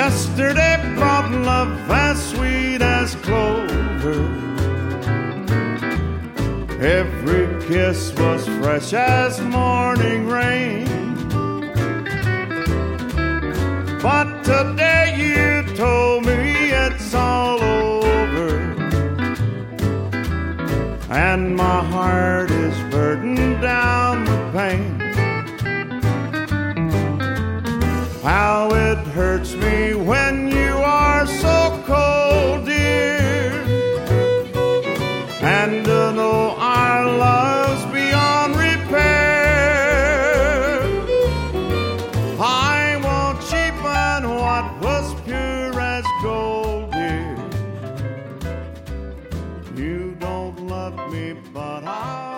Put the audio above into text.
Yesterday brought love as sweet as clover. Every kiss was fresh as morning rain. But today you told me it's all over, and my heart is burdened down with pain. How it hurts me when you are so cold, dear, and to know our love's beyond repair. I won't cheapen what was pure as gold, dear. You don't love me, but I